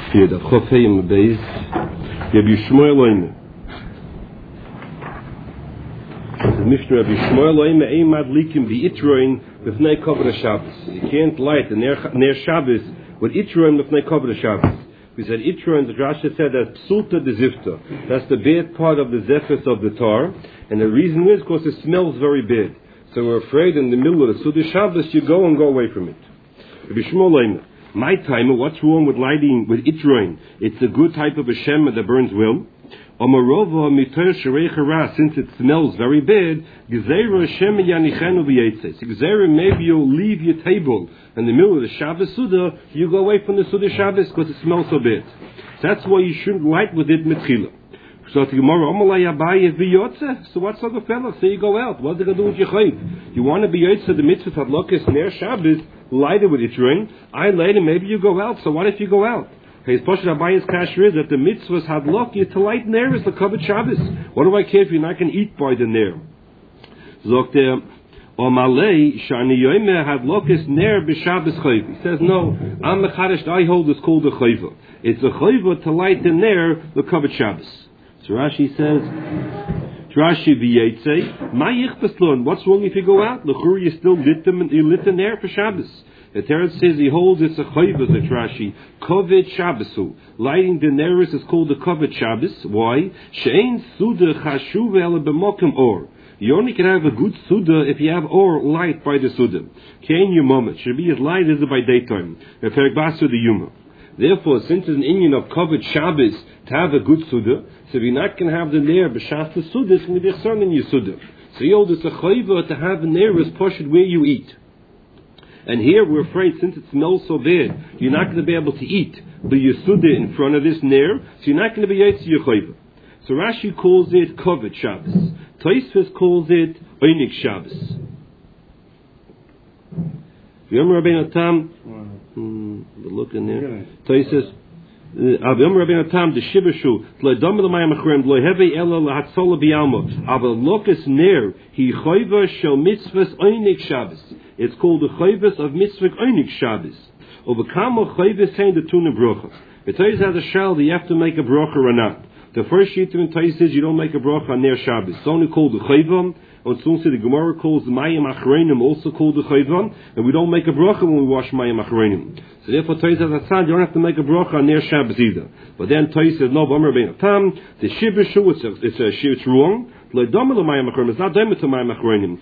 Hier, dat Chofeim Beis, Rabbi Shmuel Oime. The Mishnah Rabbi Shmuel Oime Eimad Likim B'Itroin B'fnei Kovod HaShabbos. You can't light the Ner Shabbos with Itroin B'fnei Kovod HaShabbos. We said Itroin, the Rasha said that Psulta de Zifta. That's the bad part of the Zephys of the tar. And the reason is because it smells very bad. So we're afraid in the middle of the Suda Shabbos you go away from it. Rabbi Shmuel Oime. My timer, what's wrong with lighting with Itroin? It's a good type of a shema that burns well. Omarova mitor shereich, since it smells very bad, gezerah shema yanichenu v'yetzes. Gezerah, maybe you'll leave your table in the middle of the Shabbos Suda, you go away from the Suda Shabbos because it smells so bad. So that's why you shouldn't light with it mitchila. So the Gemara, Omalay Abaye v'yotze. So what's other fellow? So you go out. What's it going to do with your chayv? You want to be yotze the mitzvah hadlokas ner Shabbos, light it with Itroin. I light it, maybe you go out. So what if you go out? His Pasha Abaye's kasher is that the mitzvahs hadlok is to light ner is the covered Shabbos. What do I care if you're not going to eat by the ner? Zok there, Omalay shani yoyme hadlokas ner b'Shabbos chayv. He says no. I'm mechadish. I hold it's called a chayva. It's a chayva to light the ner the covered Shabbos. So Rashi says, Rashi v'yetzei, ma yichpaslon. What's wrong if you go out? L'chur you still lit the ner for Shabbos. The Teretz says he holds it's a chayva. The Rashi koved Shabbosu. Lighting the neris is called the koved Shabbos. Why? She'ein suda chashuv ele b'mokem or. You only can have a good suda if you have or light by the suda. Kein yomam. It should be as light as it by daytime. Referek basu the yuma. Therefore, since it's an Indian of covered Shabbos to have a good Suda, so if you're not going to have the Ner b'Shas the Suda, it's going to be a son in your Suda. So you hold it's a chayva to have the Ner as pushed where you eat. And here we're afraid, since it smells so bad, you're not going to be able to eat the Suda in front of this Ner, so you're not going to be yotze your chayva. So Rashi calls it covered Shabbos. Tosfos calls it Einik Shabbos. Remember Rabbeinu Tam? Look in there. So he says, Avim Rabbeinu Tam the Shibashu L'Adam L'Mayam Achrem L'Heve Ela L'Hatzola B'Yalma Aval Lokas Ner He Chayva Shel Mitzvahs Einik Shabbos. It's called the Chayvas of Mitzvah Einik Shabbos. Over Kamo Chayvas saying the Tuna Brocha. It tells you as a child you have to make a brocha or not. The first sheet in Tais says you don't make a bracha on Ner Shabbos. It's only called the Chayvam. And soon the Gemara calls the Mayim Achreinim also called the Chayvam. And we don't make a bracha when we wash Mayim Achreinim. So therefore Tais says you don't have to make a bracha on Ner Shabbos either. But then Tais says no, B'Amar Bein Tam, the Shibashu, it's wrong. It's not done to Mayim Achreinim.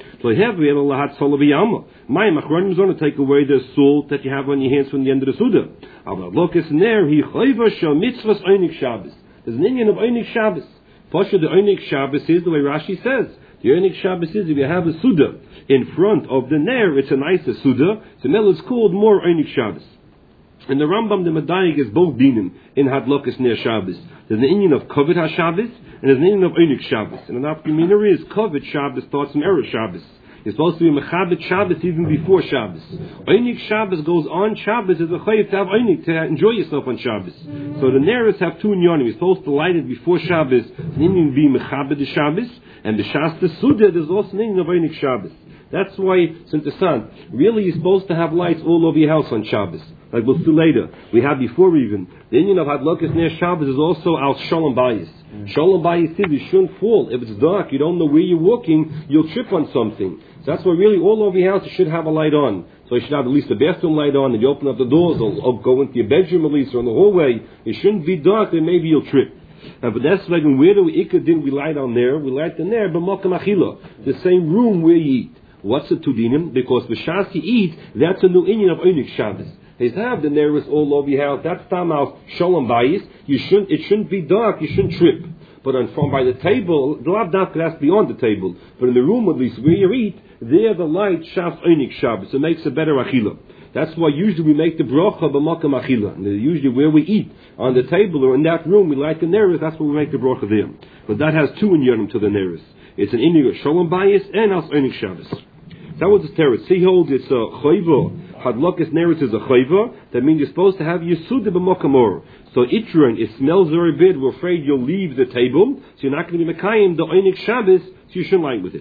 Mayim Achreinim is going to take away the salt that you have on your hands from the end of the Suda. Lokas Ner, he Chayva Shel Mitzvahs Einik Shabbos. There's an Indian of Einik Shabbos. Pasha the Einik Shabbos is the way Rashi says. The Einik Shabbos is if you have a Suda in front of the Ner, it's a nicer Suda. So now it's called more Einik Shabbos. And the Rambam, the Madayik, is both dinim in Hadlokas Ner Shabbos. There's an Indian of Koved HaShabbos and there's an Indian of Einik Shabbos. And an Afkamina is Koved Shabbos starts from Erev Shabbos. It's supposed to be Mechabit Shabbos even before Shabbos. Einik Shabbos goes on Shabbos as a chayv to have Einik, to enjoy yourself on Shabbos. So the Neris have two inyanim. You're supposed to light it before Shabbos. An Indian be Mechabit Shabbos, and the Shas the Suda, there's also an Indian of Einik Shabbos. That's why, since the sun, really you're supposed to have lights all over your house on Shabbos. Like we'll see later. We have before even. The Indian of Hadlokas Ner Shabbos is also Al Shalom Bayis. Shalom Bayis is you shouldn't fall. If it's dark, you don't know where you're walking, you'll trip on something. So that's why really all over your house you should have a light on. So you should have at least the bathroom light on, and you open up the doors, or go into your bedroom at least, or in the hallway. It shouldn't be dark, then maybe you'll trip. But that's like where do we light on there? We light on there, but Mokam Achila, the same room where you eat. What's the Tudinim? Because the Shas you eat, that's a new Indian of Einik Shabbos. They have the Neris all over your house. That's Tamal Shalom Bayis. It shouldn't be dark. You shouldn't trip. But from by the table, the Lav Dafka has to be on the table. But in the room, at least where you eat, there the light shafts Einik Shabbos. It makes a better achila. That's why usually we make the bracha b'makam achila. And usually where we eat on the table or in that room, we light the neris. That's where we make the bracha there. But that has two inyanim to the neris. It's an inyan of Shalom Bayis and as Einik Shabbos. That was the teretz. He holds it's a chayva. Hadlokas neris is a chayva. That means you're supposed to have yisuda b'makamor. So Itron, it smells very bad. We're afraid you'll leave the table, so you're not going to be mekayim the Einik Shabbos, so you shouldn't light with it.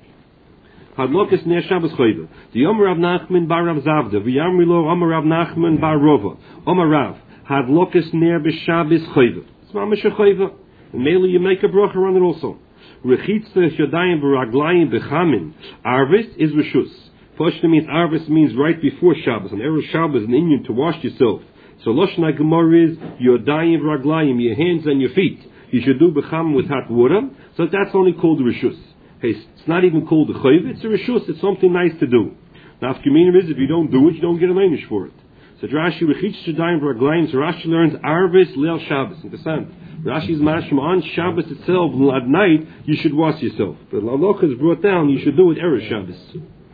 Hadlokas Ner Shabbos chayva. The Omer Rav Nachman bar Rav Zavda. V'yamri lo Omer Rav Nachman bar Rova. Omer Rav. Hadlokas ner b'Shabbos chayva. It's mamash a chayva. And mainly you make a bracha on it also. Rechitza yodayim v'raglayim b'chamin. Arvis is reshus. Pashta means arvis means right before Shabbos. And erev Shabbos is an Indian to wash yourself. So Lashon HaGemara is yodayim v'raglayim, your hands and your feet. You should do b'chamin with hot water. So that's only called reshus. Hey, it's not even called a chayv. It's a reshus. It's something nice to do. Now, if communion is, if you don't do it, you don't get a leinish for it. So Rashi rechitz shadayim v'raglayim. So Rashi learns arvis leil Shabbos. Interesting. Rashi's mashma on Shabbos itself at night you should wash yourself. But halacha is brought down you should do it erev Shabbos.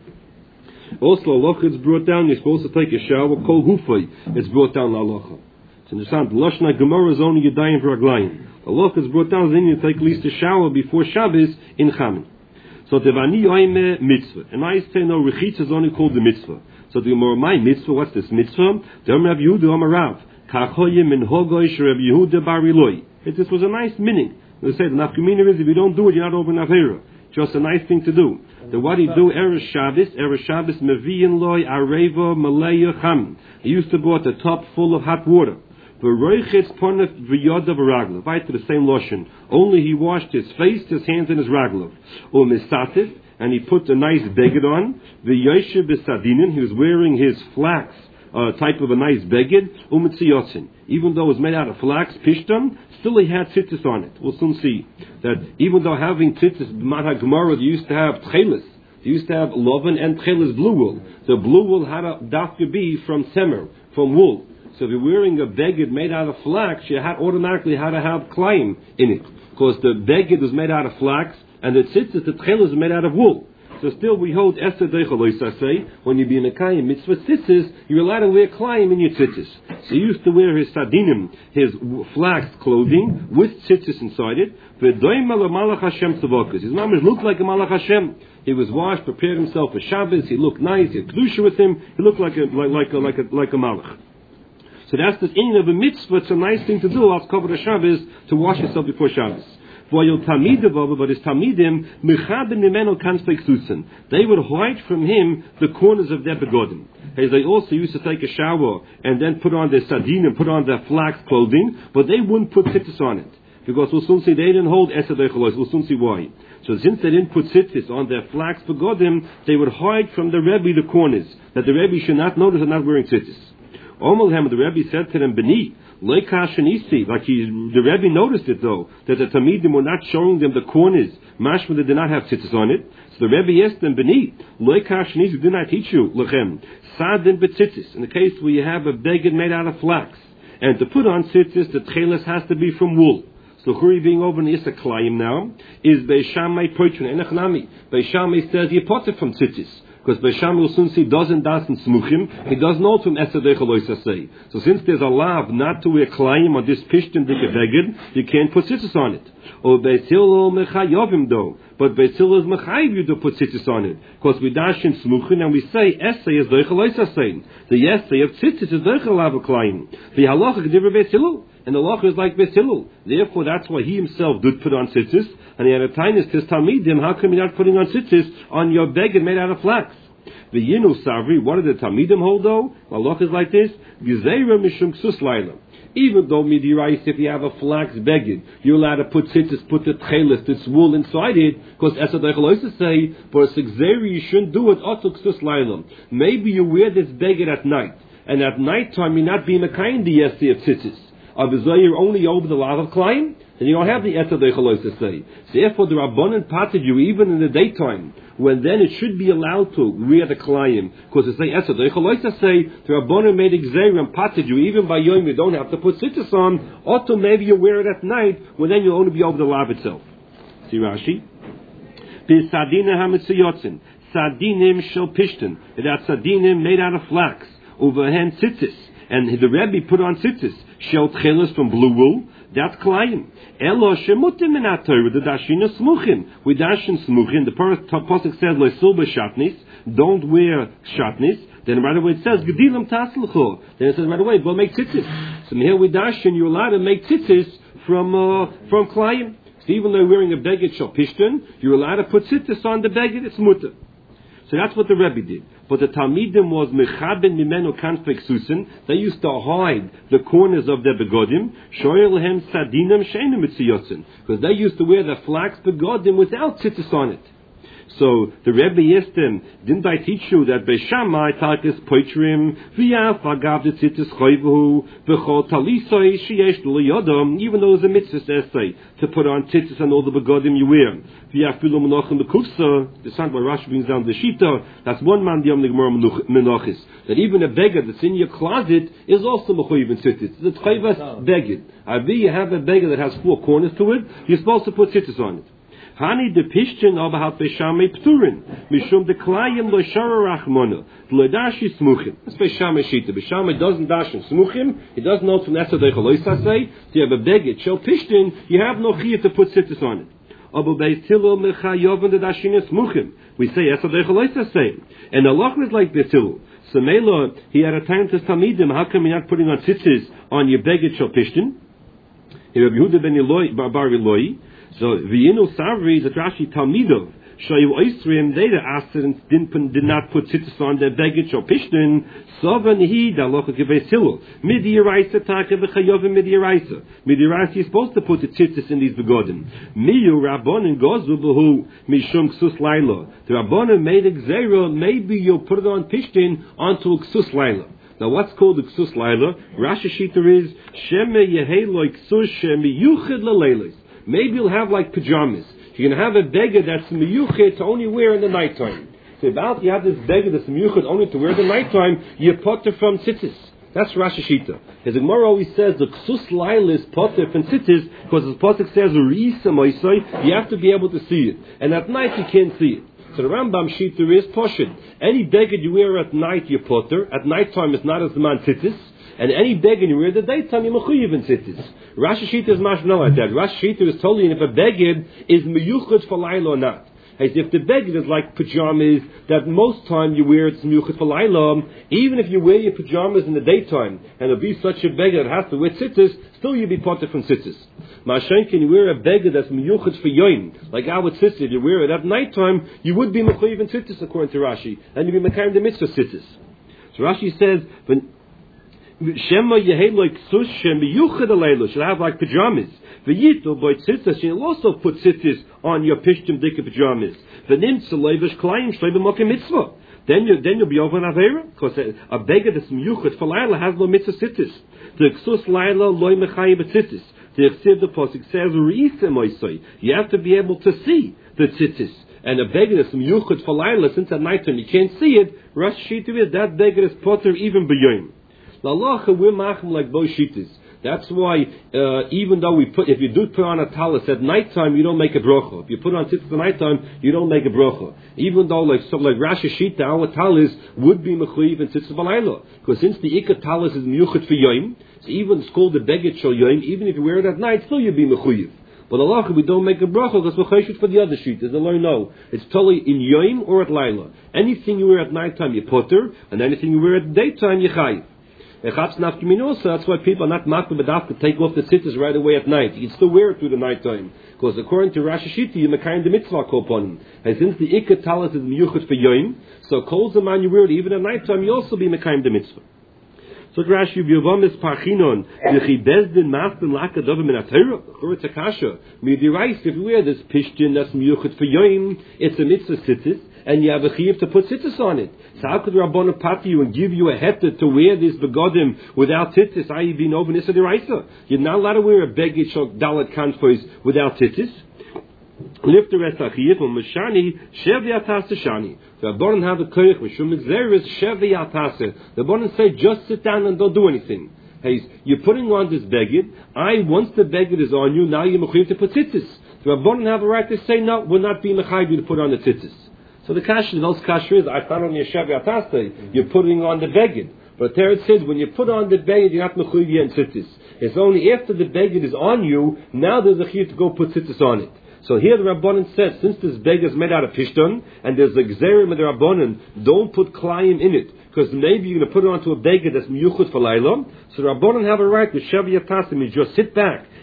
Also halacha is brought down you're supposed to take a shower. Kol hufay it's brought down halacha. It's interesting. The Lashon HaGemara is only yadayim v'raglayim. Halacha is brought down then you take at least a shower before Shabbos in Chamin. So Tevani Yoime mitzvah. And I say no, rechitz is only called the mitzvah. So the Gemara, my mitzvah, what's this mitzvah? The Rav Yehuda Amarav. Kachoyim min hogoy Rav Yehuda bariloi. This was a nice meaning. They say the nafkamina is if you don't do it, you're not over Navera. Just a nice thing to do. Then what he do? Erev Shabbos meviyin loy areva maleya cham. He used to brought a top full of hot water. V'roichitz ponef v'yoda v'raglav. Right to the same lotion. Only he washed his face, his hands, and his raglav. U'misatif, and he put a nice beged on. V'yoshev b'sadinin. He was wearing his flax. Type of a nice beged, umitziyotzin. Even though it was made out of flax, pishtam, still he had tzitzis on it. We'll soon see that even though having tzitzis, B'mat HaGemara, they used to have tchelis. They used to have loven and tchelis blue wool. The blue wool had a dafka be from temer, from wool. So if you're wearing a beged made out of flax, you automatically had to have klayim in it. Because the beged was made out of flax, and the tzitzis, the tchelis, is made out of wool. So still we hold Esther Deichalois say when you be in a Kayim mitzvah tzitzis, you're allowed to wear Klayim in your tzitzis. So he used to wear his sadinim, his flax clothing with tzitzis inside it. His mamash looked like a Malach Hashem. He was washed, prepared himself for Shabbos. He looked nice. He had kedusha with him. He looked like a Malach. So that's the end of a mitzvah. It's a nice thing to do. I'll cover the Shabbos to wash yourself before Shabbos. But his Talmidim, they would hide from him the corners of their begodim. As they also used to take a shower and then put on their sardine and put on their flax clothing, but they wouldn't put tzitzis on it. Because we'll soon see they didn't hold Esed Eichelos. We'll soon see why. So since they didn't put tzitzis on their flax begodim, they would hide from the Rebbe the corners, that the Rebbe should not notice they're not wearing tzitzis. Omelhem, the Rebbe said to them, Beni, like the Rebbe noticed it though, that the Talmidim were not showing them the corners. Mashma, they did not have tzitzis on it. So the Rebbe asked them, Beni, like did I teach you, lechem, sadin betzitzis. In the case where you have a beged made out of flax, and to put on tzitzis, the tchelis has to be from wool. So Churi being over in Issa Klayim now, is Beishamai Poitrin, Enechnami. Beishamai says he put it from tzitzis. Because Beisham will soon see doesn't dasen smuchim, he doesn't know from Esadei Chaloisa say. So since there's a lav not to wear klayim on this pishtim dikaveged, you can't put tzitzis on it. Or Beisil mechayovim though, but Beisil is mechayiv you to put tzitzis on it. Because we dash in smuchim and we say Esay is Deichaloisa saying. The Esay of tzitzis is Deichalav klayim. The halacha gediver Beisilul. And the halacha is like Beisilul. Therefore that's why he himself did put on tzitzis. And he had a tinus to Talmidim, how come you're not putting on tzitzis on your beged made out of flax? The Yinu Savri, what did the Talmidim hold though? The halacha is like this. Gezeira mishum ksus laila. Even though midirais, if you have a flax beged, you're allowed to put tzitzis, put the tchelis, this wool inside it, because Esad Eichelos say, for a sixzeri you shouldn't do it, otu ksus laila. Maybe you wear this beged at night, and at night time you're not being a kind the yesi of tzitzis. You're only over the lav of klayim, then you don't have the Esad Eichelos to say. Therefore, the Rabbanan patted you even in the daytime, when then it should be allowed to wear the klayim, because they say Esad Eichelos to say the Rabbanan made exer and patted you even by yom you don't have to put tzitzis on. Or maybe you wear it at night, when then you'll only be over the lav itself. See Rashi. B'sadina hamitziyotzin sadinim shel pishtin. That sadinim made out of flax. Overhand tzitzis. And the Rebbe put on tzitzis, shel tchelis from blue wool, that's klayim. Elo shemutim in Torah, the dashina smuchim. We dashin smuchim, the pasuk says, le'sul b'shatnis, don't wear shatnis. Then right away it says, gedilim taslcho. Then it says right away, go make tzitzis. So here we dashin, you're allowed to make tzitzis from klayim. So even though you're wearing a beged shel pishtin, you're allowed to put tzitzis on the beged, it's mutter. So that's what the Rebbe did. but the Talmidim was mechaben mimenu kanfek susin. They used to hide the corners of their begodim. Shoyelhem sadinam sheinu mitziyotzin, because they used to wear the flax begodim without tzitzis on it. So the Rebbe asked him, didn't I teach you that Beishamai Talkis Poitrim V'yaf Agav the Tzitzis Choyvuhu V'chol Talisoi Sheyesh L'Yodom, even though it's a mitzvah essay to put on tzitzis and all the begodim you wear. V'yaf Filu Menochem Bekufsa, the son by Rashi brings down the Shita, that's one man the Yom Gemara Menachis, that even a beggar that's in your closet is also Mechuyev in tzitzis. It's Chayvas beggar. Avi, you have a beggar that has four corners to it, you're supposed to put tzitzis on it. Hani de Pishtin aber hat Beishamai Pturin, Mishum de Klayim lo Shara Rachmona, lo Dashi Smuchim. That's Beishamai Shita. Beishamai doesn't dash in Smuchim, he doesn't know from Esadei Chaloisa say, so you have a beggar, Shel Pishtin, you have no chiyah to put tzitzis on it. Aber Beis Hillel Mechayovan de Dashin Smuchim. We say Esadei Chaloisa say. And Allah is like Beis Hillel. So Mela, he had a time to Talmidim, how come you're not putting on tzitzis on your beggar Shel Pishtin? Rabbi Yehuda ben Eloi, Bar Eloi. So V'yinu Savri is a Rashi Talmidov. Shayu Oisrim, they the Asir did not put tzitzis on their baggage or pishtin. Sovan he da locha gevei silul. Midi Yeraisa taka v'chayovim midi Yeraisa. Midi Yeraisa is supposed to put the tzitzis in these begodim. Miyu Rabbonin gozu b'hu mishum ksus laila. The Rabbonin made a gzera. Maybe you'll put it on pishtin onto a ksus laila. Now, what's called the ksus laila? Rashi Shita is sheme yehei loy ksus sheme yuchid leleilis. Maybe you'll have like pajamas. You're going to have a beggar that's miyuchid to only wear in the nighttime. So about you have this beggar that's miyuchid only to wear in the nighttime, you potter from tzitzis. That's Rashi Shita. His Gemara always says the ksus lail is potter from tzitzis because the pasuk says reisa moisai. You have to be able to see it, and at night you can't see it. So the Rambam Shita is poshid. Any beggar you wear at night you potter. At nighttime it's not as the man tzitzis. And any beggar you wear the daytime, you're mechuyev in tzitzis. Rashi Shita is mashma like that. Rashi Shita is totally, and if a beggar is miyuchad for laila or not. As if the beggar is like pajamas that most time you wear, it's miyuchad for laila. Even if you wear your pajamas in the daytime, and it'll be such a beggar that has to wear tzitzis, still you'll be potter from tzitzis. Mashen, can you wear a beggar that's miyuchad for yoim, like our tzitzis? If you wear it at nighttime, you would be mechuyev in tzitzis according to Rashi, and you'd be mekayim the mitzvah tzitzis. So Rashi says, when Shema Yehei like Ksus Shem Yuchad Aleilu should have like pajamas. V'yito boy tzitzis, you'll also put tzitzis on your pishtim dika pajamas. V'nim tzalevish klayim shleiv mokem mitzvah. Then you'll be over an avera, because a beggar that's miyuchad for laila has no mitzvah tzitzis. The Ksus laila loy mechayim tzitzis. The Chsiv the pasuk says reisa moisai. You have to be able to see the tzitzis. And a beggar that's miyuchad for laila, since at night time you can't see it, Rashi Shita is that beggar is potter even b'yoyim. L'alacha, we're machem like both shitas. That's why, even though if you do put on a talis at nighttime, you don't make a brocha. If you put on tzitzis at nighttime, you don't make a brocha. Even though, like Rashi Shita, our talis would be mechuyev in tzitzis b'layla. Because since the ikka talis is miyuchet for yoim, so even it's called the beged shel yoim, even if you wear it at night, still you'd be mechuyev. But Allah, we don't make a bracha because we're chayshut for the other shitas. They learn no. It's totally in yoim or at laila. Anything you wear at nighttime, you potter, and anything you wear at daytime, you chayiv. That's why people are not makbid b'daf to take off the tzitzis right away at night. You can still wear it through the nighttime. Because according to Rashi Shita, you're mekayim the mitzvah koponim. And since the ikka talis is miyuchot for yoim, so kol zaman you wear it even at nighttime, you also be mekayim the mitzvah. So Rashi B'yovam parchinon yechi bezdin mastin lakadov min atayra churitz akasha midirais. If you wear this pishtin that's miyuchot for yoim, it's a mitzvah tzitzis, and you have a chiyuv to put tzitzis on it. So how could Rabbanu pati you and give you a heter to wear this begodim without tzitzis? I be no benissa deraisa. You're not allowed to wear a beged shel dalet kanfois without tzitzis. Lift the rest achiyuv and mashani shevi atas shani. The Rabbanan have a koyach mishum migzeris shevi atas. The Rabbanan say just sit down and don't do anything. Hey, you're putting on this beged. Once the beged is on you, now you're mechuyev to put tzitzis. The Rabbanan have a right to say no, we're not being mechayev to put on the tzitzis. So the kasha, those kasha is, I thought on your shevi atas, you're putting on the beged. But there it says, when you put on the beged, you're not mechuyev and tzitzis. It's only after the beged is on you, now there's a chiyuv to go put tzitzis on it. So here the Rabbanan says, since this beged is made out of pishton, and there's a gzerim of the Rabbanan, don't put klayim in it, because maybe you're going to put it onto a beged that's miyuchut for layla. So the Rabbanan have a right to shevi atas, you just sit back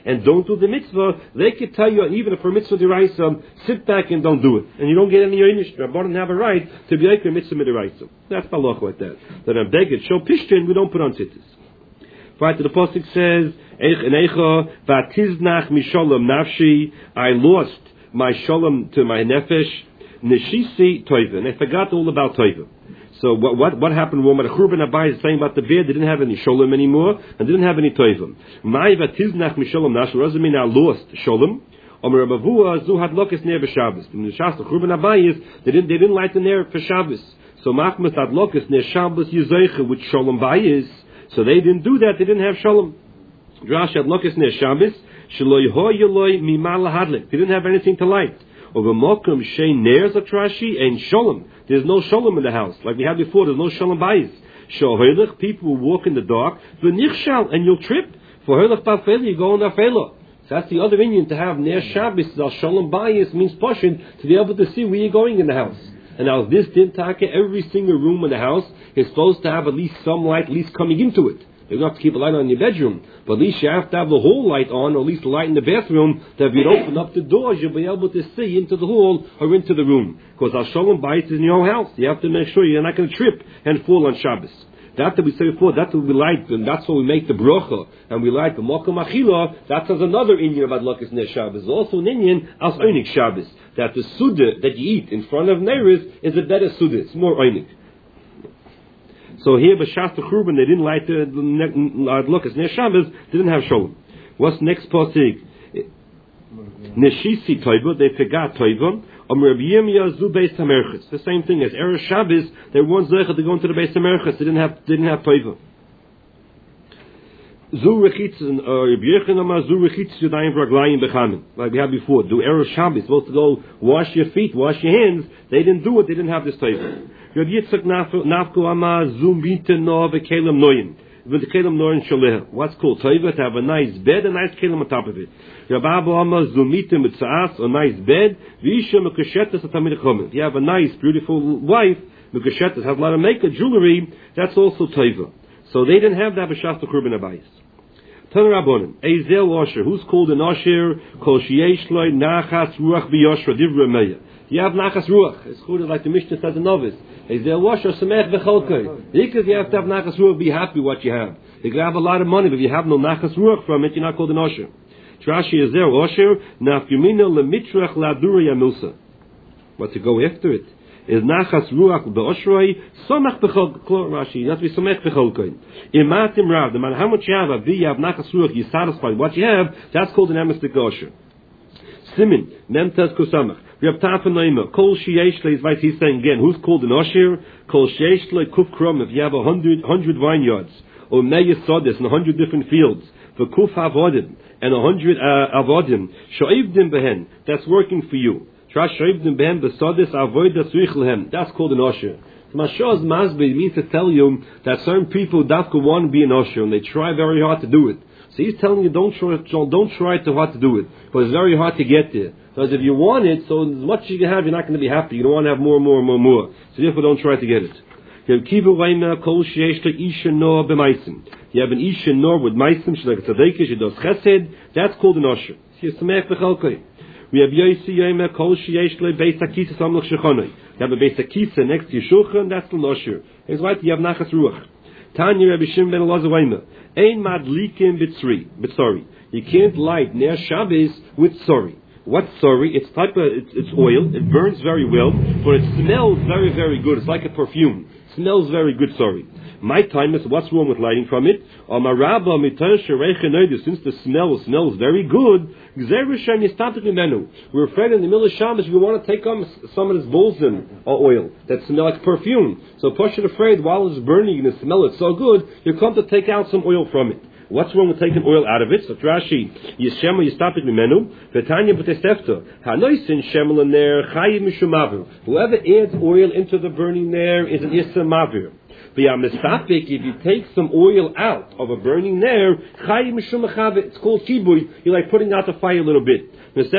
and don't do the mitzvah, they could tell you, even for mitzvah deraisa, sit back and don't do it. And you don't get any yoinish. Rabbanan have a right to be like a mitzvah deraisa. That's halach like that. That a beged shel pishtin, we don't put on tzitzis. Right, the pasuk says, Vatiznach mishalom nafshi, I lost my shalom to my nefesh, neshisi toiva, and I forgot all about toiva. So what happened when the Churban Abai is saying about the beard? They didn't have any shalom anymore, and didn't have any toiva. My vatiznach mishalom nafshi, what does it mean I lost shalom? Omer Rabavua zu had lokas near Shabbos. In the Shas, the Churban Abai is, they didn't light the ner for Shabbos. So machmas had lokas near Shabbos yizaycha, which shalom bayis. So they didn't do that. They didn't have shalom. Drash had lokas near Shabbos. Shaloi hoyeloi mimala hadlik. They didn't have anything to light. Over mokum shein ners atrashi and shalom. There's no shalom in the house, like we had before. There's no shalom bayis. Shohelich, people will walk in the dark. V'nichshal, and you'll trip. For helich ba'fela, you go on afela. So that's the other Indian to have ner Shabbos. Al shalom bayis means pushing to be able to see where you're going in the house. And now this dintake, every single room in the house is supposed to have at least some light, at least coming into it. You don't have to keep a light on in your bedroom, but at least you have to have the whole light on, or at least the light in the bathroom, that if you open up the doors, you'll be able to see into the hall or into the room. Because our shalom bayis is in your own house. You have to make sure you're not going to trip and fall on Shabbos. That we say before, that we light, and that's what we make the brocha, and we light the mokum achila. That has another inyan about lokas ner Shabbos. Also an inyan as oinik Shabbos, that the suda that you eat in front of Neiris is a better suda. It's more oinik. So here, b'shas the Churban, they didn't light the lokas ner Shabbos. They didn't have shalom. What's next pasuk? Neshisi toiva, they forgot toiva. The same thing as Erev Shabbos, they weren't zeicha to go into the Beis HaMerchas. They didn't have toiva. Like we had before, do Erev Shabbos, supposed to go wash your feet, wash your hands. They didn't do it. They didn't have this toiva. What's called toiva? To have a nice bed, a nice kelim on top of it. A nice bed. If you have a nice, beautiful wife, has a lot of makeup, jewelry, that's also toiva. So they didn't have that b'shas the Churban Abayis. Tanarabonim, Ezel Osher, who's called an Osher? Kol sheyesh loy nachas ruach b'yoshra divrei meya. You have nachas ruach. It's called like the Mishnah says in Novice. Ezel Osher semech v'cholkei. Because you have to have nachas ruach, be happy what you have. You can have a lot of money, but if you have no nachas ruach from it, you're not called an Osher. Trashi Ezel Osher nafyumina lemitrach ladura yamilsa. What to go after it? Is nachas ruach be'oshroi somach b'chol Rashi. You have to be somach b'cholkei. Imatim rav. No matter how much you have, you have nachas ruach, you're satisfied. What you have, that's called an emistic osher. Simin memtes kusamach. We have tafanoima. Kol sheyesh is right. He's saying again. Who's called an osher? Kol sheyesh kuf krom. If you have 100 vineyards, or meyes sodes in 100 different fields, for kuf avodim and 100 avodim shoivdim behen. That's working for you. That's called an osher. Mashaz Masbi means to tell you that certain people dafka want to be an osher and they try very hard to do it. So he's telling you don't try too hard to do it, but it's very hard to get there. Because if you want it, so as much as you can have, you're not going to be happy. You don't want to have more. So therefore, don't try to get it. You have an isha nor with meisim, she's like a tzaddik, she does chesed. That's called an osher. We have Yosi Yema Kol Sheyesh Le Beis Hakisa Samlach Shechonoi. You have a Beis Hakisa next to your Shulchan, that's the Nosher. It's right, you have Nachas Ruach. Tanya Rabbi Shimon ben Elazar Weima. Ein Madlikim B'Tzori. You can't light Ner Shabbos with Tzori. What's Tzori? It's oil. It burns very well, but it smells very, very good. It's like a perfume. It smells very good, Tzori. My time is what's wrong with lighting from it? Since the smell smells very good, we're afraid in the middle of Shabbos we want to take on some of this bolzen oil that smell like perfume. So Pasha afraid while it's burning and the smell is so good, you come to take out some oil from it. What's wrong with taking oil out of it? So Rashi, Yishema Yistapik Mimenu, Betanya B'Testefta, Hanoisin Shemal Ner Chayiv Mishumavir. Whoever adds oil into the burning ner is an Issa Mavir. If you take some oil out of a burning ner, it's called kibui. You're like putting out the fire a little bit.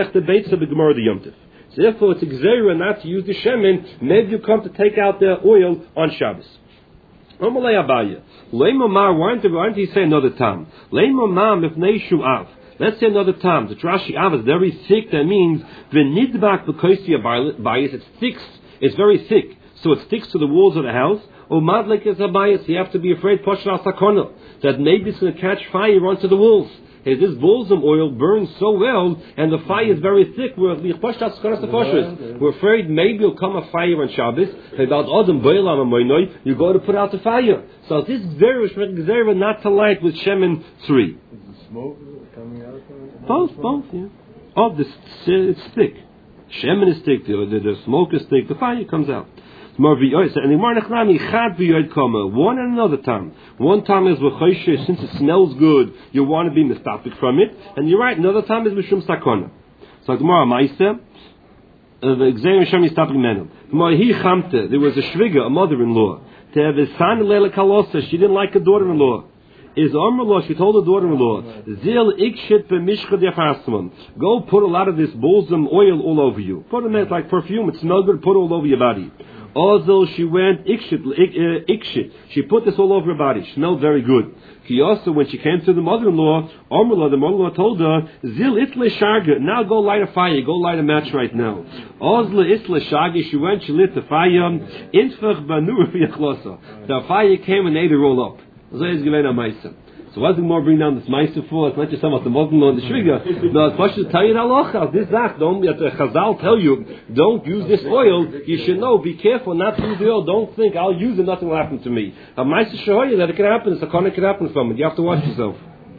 So therefore, it's a gzeira not to use the shemen. Maybe you come to take out the oil on Shabbos. Why didn't he say another time? Let's say another time. The Rashi Av is very thick. That means the nidbak b'koisia bias. It sticks. It's very thick, so it sticks to the walls of the house. Or madlik is a bias. You have to be afraid poshra sakona that maybe it's going to catch fire onto the walls. Hey, this balsam oil burns so well, and the fire is very thick. We're afraid maybe will come a fire on Shabbos. You go to put out the fire. So this is very not to light with Shemin 3. Is the smoke coming out from it? Both, yeah. Oh, it's thick. Shemin is thick. The smoke is thick. The fire comes out. And one and another time. One time is since it smells good, you want to be mistopic from it. And you're right, another time is mishum sakona. So tomorrow, Maisa, the exam Shem mistopic menel. There was a shviga, a mother-in-law. To have a son Lela Kalosa, she didn't like a daughter-in-law. Is Amrullah, she told the daughter-in-law, Zil ikshit b'mishcha defasman. Go put a lot of this balsam oil all over you. Put it like perfume, it smells good, put it all over your body. Also, she went ikshit. She put this all over her body. She smelled very good. She also, when she came to the mother-in-law, the mother-in-law told her, Zil itle sharga. Now go light a fire. Go light a match right now. Ozla itle sharga. She went, she lit the fire. Infach banur v'yachlosa. The fire came and ate her all up. So what's the more bring down this meister for? It's not just about the Muslim or the Shviga. No, it's supposed to tell you the halacha. This act, don't let the Chazal tell you, don't use this oil. You should know, be careful not to use the oil. Don't think, I'll use it, nothing will happen to me. A meister show you that it can happen. It's a corner can happen from it. You have to watch yourself.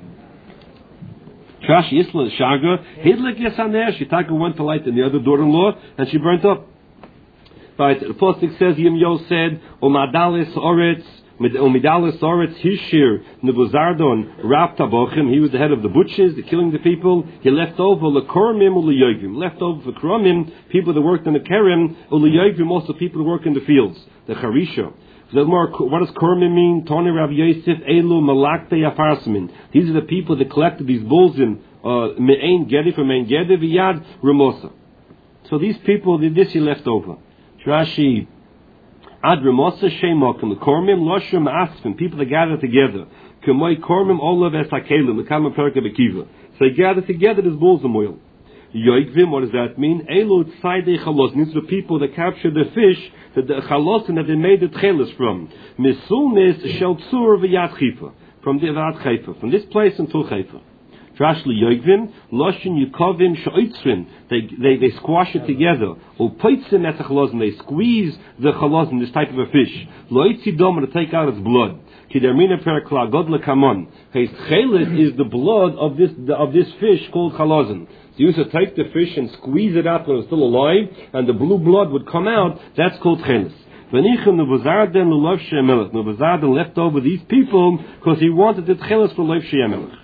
Trash Isla Shaga, Hidlik Yesaner, she went to light in the other daughter-in-law, and she burnt up. Right, the Apostle says, Yimyo said, Omadalis Oretz, Umidalis Oretz Hishir Nebuzardon Rab Tabochim. He was the head of the butchers, the killing the people. He left over Lekormim Uliyogim. Left over for Kromim, people that worked in the Kerem, Uliyogim, also people who work in the fields, the Charisha. What does Kormim mean? Tony Rav Yosef Elu Malakte Yafarsmin. These are the people that collected these bulls in Me'ain Gedi from Me'ain Gedi V'Yad Ramosa. So these people, this he left over. Rashi Ad Ramosa Shemokim, the Kormim Loshim Asfim, people that gather together. Kemoi Kormim Olav Esakelim, the Kama Perka Bekiva. So they gather together, this balsam oil. Yoigvim, what does that mean? Elu Tzaidei Chalos, means the people that capture the fish, the Chalosin that they made the tchelis from. Misunis Shel Tzur V'Yad Chifa, from the Yad Chifa, from this place until Chifa. Trashli Yoigvim, Loshin Yukovim Shoitzrin, they squash it together. Upoitzim et Chalosin, they squeeze the Chalosin, this type of a fish. Loitzi Dom, to take out its blood. Kidermina Perkla Godla Kamon. His chelis is the blood of this fish called Chalosin. So you used to take the fish and squeeze it out when it was still alive, and the blue blood would come out. That's called chelis. V'nichem Nebuzarden l'Lev Shemelech. Nebuzarden left over these people because he wanted the chelis for Lev Shemelech.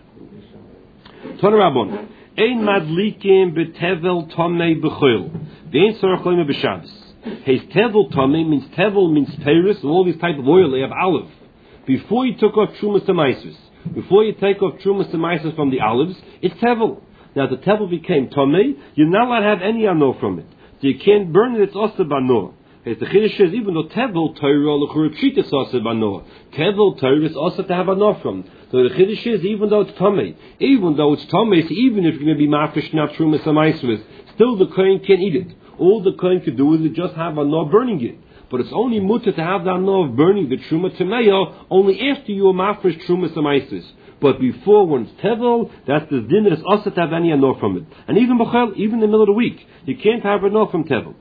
Ton Rabon. Ein madlikim betevel tomei b'chol. V'ein sorach loyme b'Shabbos. His tevel tomei means Paris, and all these type of oil. They have olive. Before you took off Trumas to Maisus, before you take off Trumas to Maisus from the olives, it's tevel. Now the tevel became tomei, you're not allowed to have any anor from it. So you can't burn it, it's also banor. The Chiddush says, even though tevel Torah l'churupshit is also banor, tevel Torah is also to have anor from. So the Chiddush says, even though it's tomei, even if you're going to be mafish not Trumas to Maisus, still the kohen can't eat it. All the kohen can do is just have anor burning it. But it's only mutter to have the anor of burning the truma temeya only after you are mafresh truma samaisis. But before, when it's tevel, that's the din that is also to have any anor from it. And even b'chel, even in the middle of the week, you can't have anor from tevel.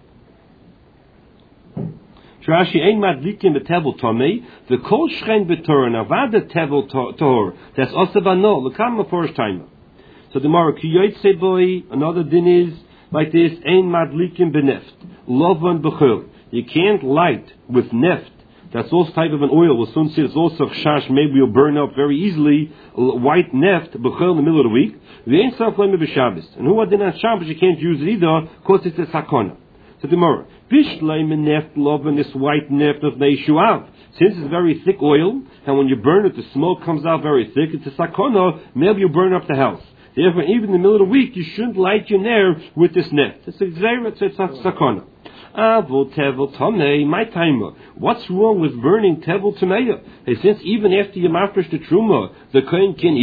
Rashi ein madlikim betevel tomei the kol shchein b'torah navad tevel tor that's also banor l'kam first time. So the Mara kiyotze boy, another din is like this: ein madlikim beneft lovan b'chel. You can't light with neft. That's also type of an oil. We'll soon see it's also chash. Maybe you'll burn up very easily. White neft, b'chel in the middle of the week. The ain't self lame b'Shabbos. And who are din on Shabbos? You can't use it either because it's a sakona. So tomorrow, bishleim neft love and this white neft of neishuav. Since it's very thick oil, and when you burn it, the smoke comes out very thick. It's a sakona. Maybe you burn up the house. Therefore, even in the middle of the week, you shouldn't light your nair with this neft. It's a gzeira. It's a sakona. Avo tevel tomei, my timer. What's wrong with burning tevel tomeya? Since even after you mafresh the truma, the kohen can eat it.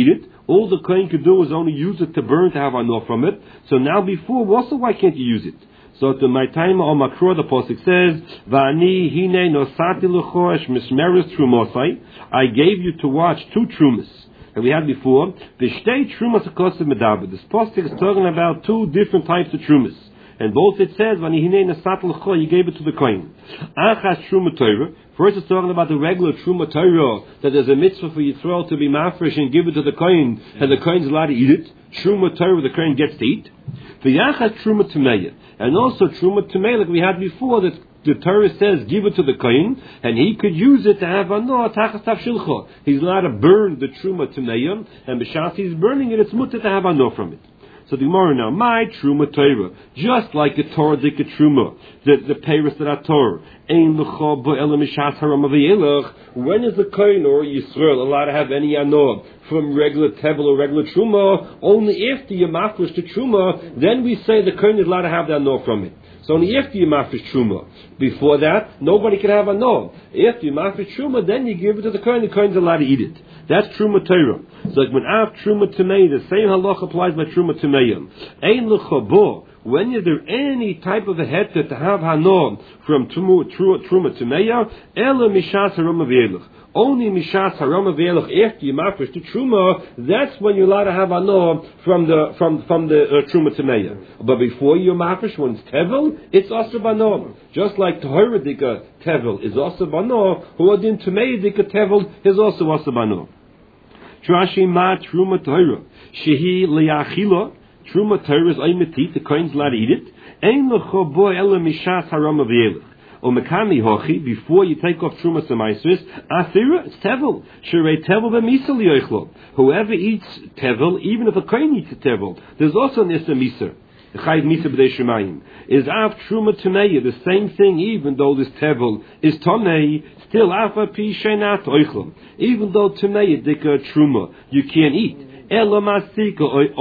All the kohen could do was only use it to burn, to have anor from it. So now before, also why can't you use it? So to my time on Makro, the Pasuk says, Va'ani hine nosati l'chosh mismeres trumosai. I gave you to watch 2 trumas that we had before. V'shtei trumas akosim medaber. This Pasuk is talking about 2 different types of trumas. And both it says, Va'ani hine nosati l'chosh, you gave it to the kohen. Achas truma Torah. First it's talking about the regular truma Torah, that there's a mitzvah for Yisrael to be mafresh and give it to the kohen, and the kohen's allowed to eat it. Truma Torah, the kohen gets to eat. V'yachas truma Tameya. And also truma Tameya, like we had before, that the Torah says, give it to the kohen, and he could use it to have anor tachas tavshilcha. He's allowed to burn the truma Tameya, and b'shas he's burning it, it's mutter to have anor from it. So the Gemara now, my truma Torah, just like the Torah dika truma, the peiros that are Torah, ein l'cha bo'ela mishas haram avayelach. When is the kohen or Yisrael allowed to have any anor from regular tevel or regular truma? Only after you mafresh the truma, then we say the kohen is allowed to have the anor from it. So only after you mafresh truma. Before that, nobody can have anor. After you mafresh truma, then you give it to the kohen's allowed to eat it. That's truma Torah. So like when af truma Tamei, the same halach applies by truma Tameim. Ein l'chabo. When is there any type of a heter to have hanor from truma Tameya? Ela mishas haram avayelach. Only mishas haram avayelach after you mafresh the truma. That's when you're allowed to have hanor from the truma Tameya. But before you mafresh, when it's tevel, it's also banor. Just like Tahora dika tevel is also banor, huadin Tameya dika tevel is also banor. Trashi ma truma Torah shehi liyachila. Truma Torah is aymetit. The kohen's allowed to eat it. Ein l'cho bo ela mishas haram avayelach. O mekami hochi, before you take off truma semaisris, asira, it's tevel. Sherei tevel b'misa liyochlo. Whoever eats tevel, even if a kohen eats a tevel, there's also an issa misa. The chayiv misa b'dei shemayim. Is av truma tameya, the same thing, even though this tevel is tamei, still afa pi shenat oichlom. Even though tameya dika truma, you can't eat. Ela masika,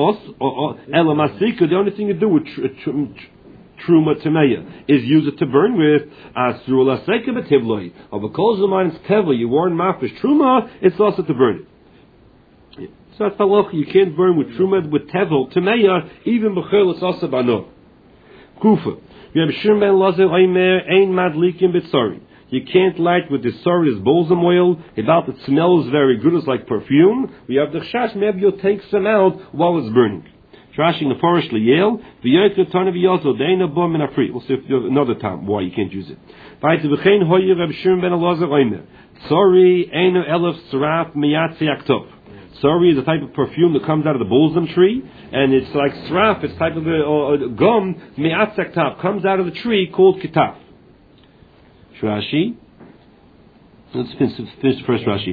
the only thing you do with truma tameya is use it to burn with. Asrul aseka b'tivloi. Of a kolzamain's tevel, you warn mafresh truma, it's also to burn it. So that's halach. You can't burn with truma with tevel tameya, even b'chol it's also banor. Kufa. We have Shimon ben Lazar Omer ein madlikin b'tzari. You can't light with the sorry as balsam oil. About it smells very good, it's like perfume. We have the chash, maybe you'll take some out while it's burning. Trashing the forest liyel, v'yoyt ton of yozo, deina bom in a free. We'll see if you have another time why you can't use it. Sorry, eino elef saraf miyatzi aktov. Sorry is a type of perfume that comes out of the balsam tree, and it's like saraf, it's type of a gum, miyatzi aktov, comes out of the tree called kitaf. Rashi. Let's finish first Rashi.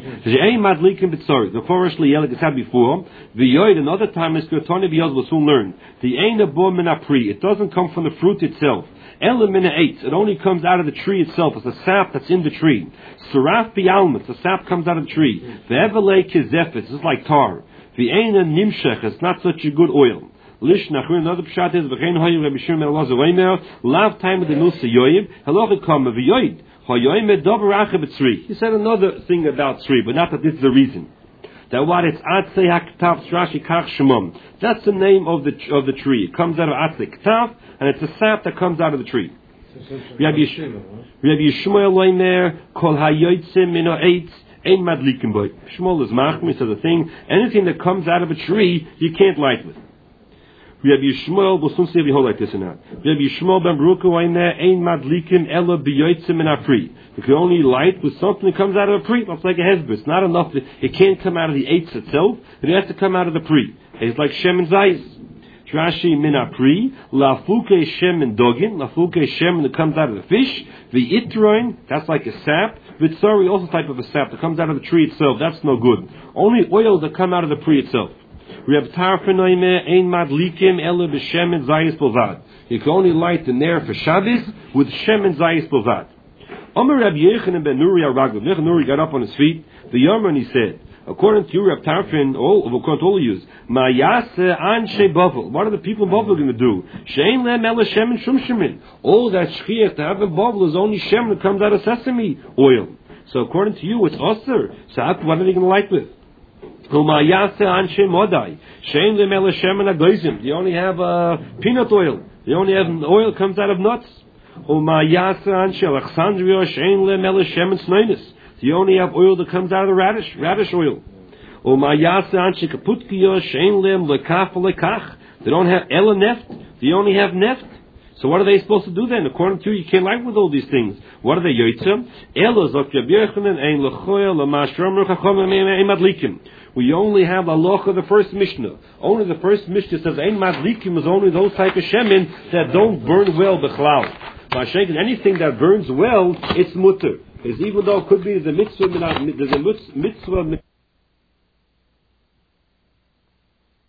The forest liyel it's had before. V'yoid another time is Kurtoni v'yoz will soon learn. The ein abo min apri. It doesn't come from the fruit itself. Ela min eitz. It only comes out of the tree itself. It's the sap that's in the tree. Saraf b'yalmet. The sap comes out of the tree. Ve'evelei kizefet. It's like tar. The ein nimshech. It's not such a good oil. Lishnach, another pshat is v'chein hoyu Rabbi Shimon ben Elazar Omer lav time of the nusa yoyim halacha kama v'yoyid hoyoyim edavar acha b'tzri. He said another thing about tzri, but not that this is the reason. That what it's atzei haktav Rashi kach shemam. That's the name of the tree. It comes out of atzei ktav, and it's a sap that comes out of the tree. Rabbi Yishmael Omer kol hayoytzim mino eitz. Ein madlikim boy. Shmuel is machmi says a thing. Anything that comes out of a tree, you can't light with. Rabbi Yishmael, we'll soon see if you hold like this or not. Rabbi Yishmael ben Baruch Oiner ein madlikim ela biyotzim in apri. You can only light with something that comes out of a pri. It's like a hezbollah. It's not enough. It can't come out of the eitz itself. It has to come out of the pri. It's like shem and zayis. Rashi min apri lafuke shem and dogin. Lafuke shem that comes out of the fish. The itroin, that's like a sap. Vitzari, also type of a sap that comes out of the tree itself. That's no good. Only oils that come out of the pri itself. We have tarfenoime ein madlikim ela b'shem and zayis bolvad. You can only light the nair for Shabbos with shem and zayis bolvad. Omer Rabbi Yechanan ben Nuri Araglav. Nuri got up on his feet. The Yomer and he said, according to Rabbi Tarfon, according to all of you, Ma'yase anshe Bavel. What are the people in Bavel going to do? Shein lem ela shem and shum shemin. All that shchiach to have in Bavel is only shem that comes out of sesame oil. So according to you, it's osir. So what are they going to light with? You only have peanut oil. You only have oil comes out of nuts. You only have oil that comes out of the radish oil. They don't have ela neft. They only have neft. So what are they supposed to do then? According to you, you can't live with all these things. What are they yotzim? We only have a loch of the first Mishnah. Only the first Mishnah says ein madlikim is only those type of shemin that don't burn well b'chlal. Anything that burns well, it's mutter. Because even though it could be the mitzvah